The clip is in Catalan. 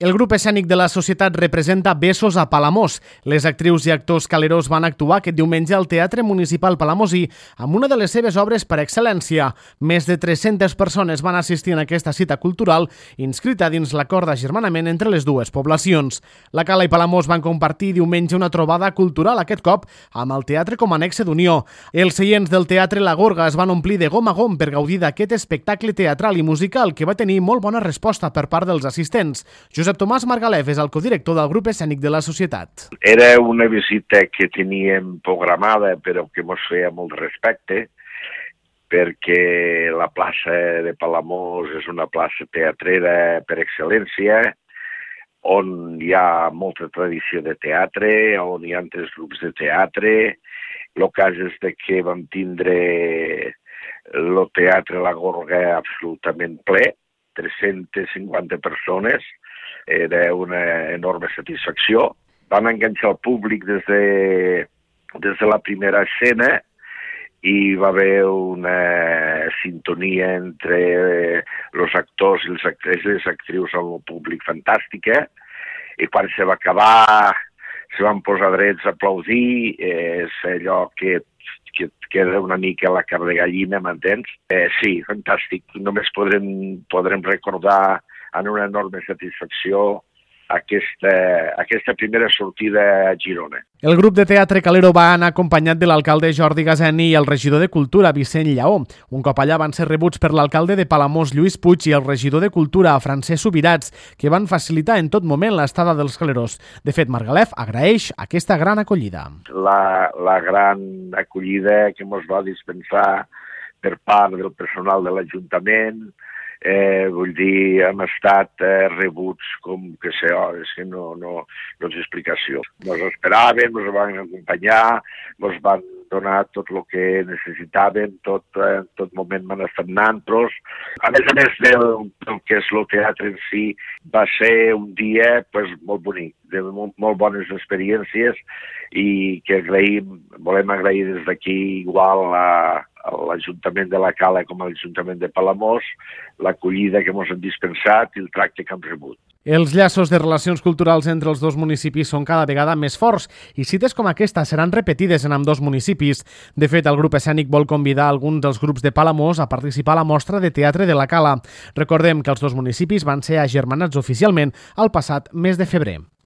El grup escènic de la societat representa Besos a Palamós. Les actrius i actors caleros van actuar aquest diumenge al Teatre Municipal Palamosí amb una de les seves obres per excel·lència. Més de 300 persones van assistir en aquesta cita cultural inscrita dins l'acord d'agermanament entre les dues poblacions. La Cala i Palamós van compartir diumenge una trobada cultural, aquest cop amb el teatre com a nexe d'unió. Els seients del Teatre La Gorga es van omplir de gom a gom per gaudir d'aquest espectacle teatral i musical que va tenir molt bona resposta per part dels assistents. Josep Tomàs Margalef és el codirector del grup escènic de la societat. Era una visita que teníem programada però que mos feia molt respecte perquè la plaça de Palamós és una plaça teatrera per excel·lència on hi ha molta tradició de teatre, on hi ha altres grups de teatre. El cas és que vam tindre el Teatre La Gorga absolutament ple, 350 persones. Era una enorme satisfacció. Van enganxar el públic des de la primera escena i va haver una sintonia entre els actors i les actrius amb el públic fantàstica. I quan se va acabar, se van posar drets a aplaudir. És allò que queda una mica la carn de gallina, m'entens? Sí, fantàstic. Només podrem recordar en una enorme satisfacció aquesta primera sortida a Girona. El grup de teatre calero va anar acompanyat de l'alcalde Jordi Gazeni i el regidor de Cultura, Vicent Lleó. Un cop allà van ser rebuts per l'alcalde de Palamós, Lluís Puig, i el regidor de Cultura, Francesc Subirats, que van facilitar en tot moment l'estada dels calerós. De fet, Margalef agraeix aquesta gran acollida. La gran acollida que ens va dispensar per part del personal de l'Ajuntament. Vull dir, hem estat rebuts com que sé, és que no és explicació. Ens esperaven, ens van acompanyar, ens van donar tot el que necessitàvem, tot moment van estar nantros. A més del que és el teatre en si, va ser un dia molt bonic, de molt bones experiències i que volem agrair des d'aquí igual a l'Ajuntament de la Cala com a l'Ajuntament de Palamós, l'acollida que ens han dispensat i el tracte que hem rebut. Els llaços de relacions culturals entre els dos municipis són cada vegada més forts i cites com aquesta seran repetides en ambdós municipis. De fet, el grup escènic vol convidar alguns dels grups de Palamós a participar a la mostra de teatre de la Cala. Recordem que els dos municipis van ser agermanats oficialment el passat mes de febrer.